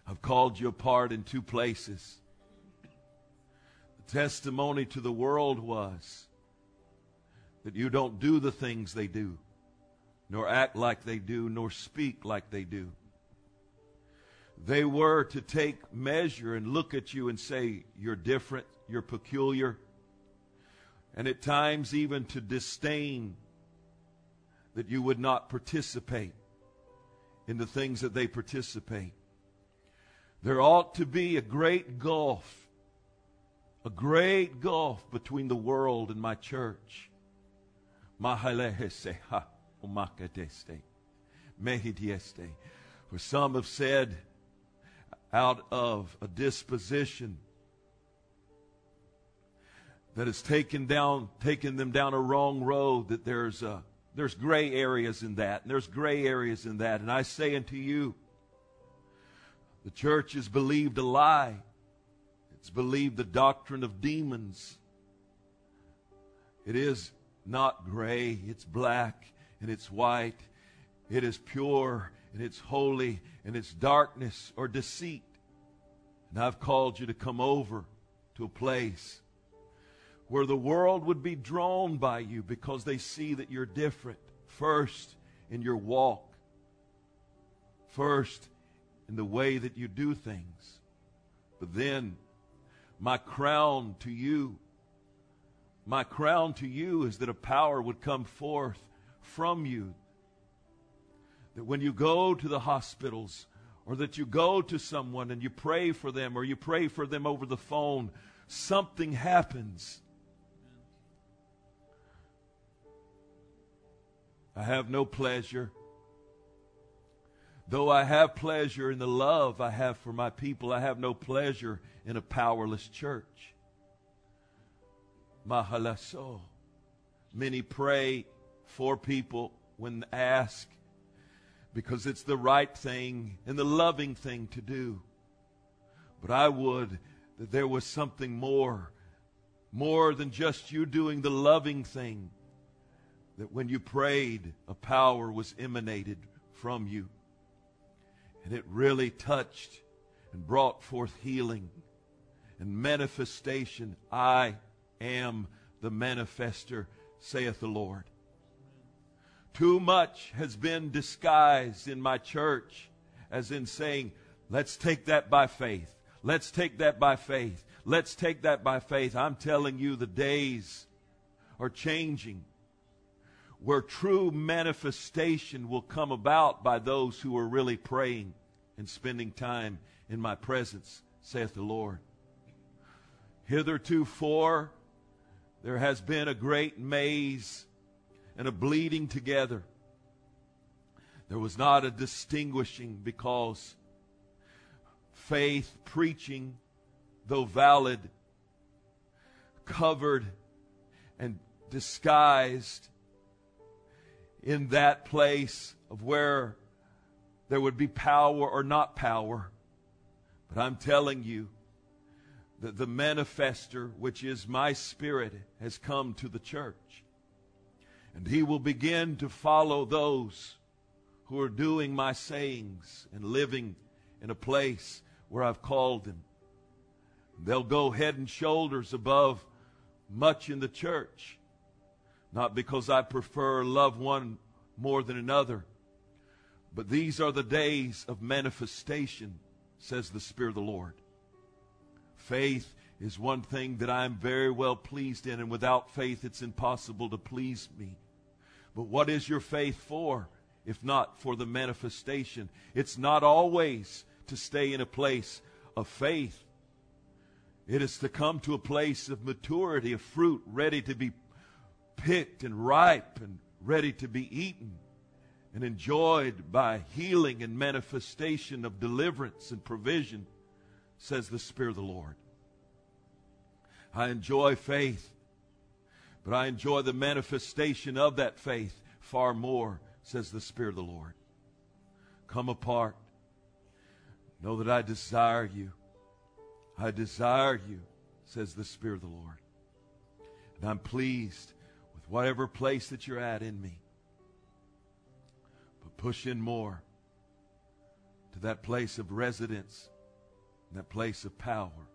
I've called you apart in two places. The testimony to the world was that you don't do the things they do, nor act like they do, nor speak like they do. They were to take measure and look at you and say, you're different, you're peculiar, and at times even to disdain that you would not participate in the things that they participate. There ought to be a great gulf between the world and my church. For some have said, out of a disposition that has taken them down a wrong road, that there's gray areas in that, and there's gray areas in that. And I say unto you, the church has believed a lie. It's believed the doctrine of demons. It is not gray, it's black and it's white. It is pure and it's holy, and it's darkness or deceit. And I've called you to come over to a place where the world would be drawn by you because they see that you're different. First in your walk. First in the way that you do things. But then my crown to you is that a power would come forth from you. That when you go to the hospitals, or that you go to someone and you pray for them, or you pray for them over the phone, something happens. I have no pleasure. Though I have pleasure in the love I have for my people, I have no pleasure in a powerless church. Mahalaso. Many pray for people when asked, because it's the right thing and the loving thing to do. But I would that there was something more than just you doing the loving thing, that when you prayed, a power was emanated from you. And it really touched and brought forth healing and manifestation. I am the manifester, saith the Lord. Too much has been disguised in my church as in saying, let's take that by faith. Let's take that by faith. Let's take that by faith. I'm telling you, the days are changing where true manifestation will come about by those who are really praying and spending time in my presence, saith the Lord. Hitherto, there has been a great maze and a bleeding together. There was not a distinguishing, because faith preaching, though valid, covered and disguised in that place of where there would be power or not power. But I'm telling you that the manifester, which is my Spirit, has come to the church. And He will begin to follow those who are doing my sayings and living in a place where I've called them. They'll go head and shoulders above much in the church. Not because I prefer love one more than another, but these are the days of manifestation, says the Spirit of the Lord. Faith is one thing that I'm very well pleased in, and without faith it's impossible to please me. But what is your faith for, if not for the manifestation? It's not always to stay in a place of faith. It is to come to a place of maturity, of fruit ready to be picked and ripe and ready to be eaten and enjoyed by healing and manifestation of deliverance and provision, says the Spirit of the Lord. I enjoy faith, but I enjoy the manifestation of that faith far more, says the Spirit of the Lord. Come apart. Know that I desire you. I desire you, says the Spirit of the Lord. And I'm pleased with whatever place that you're at in me. But push in more to that place of residence that place of power.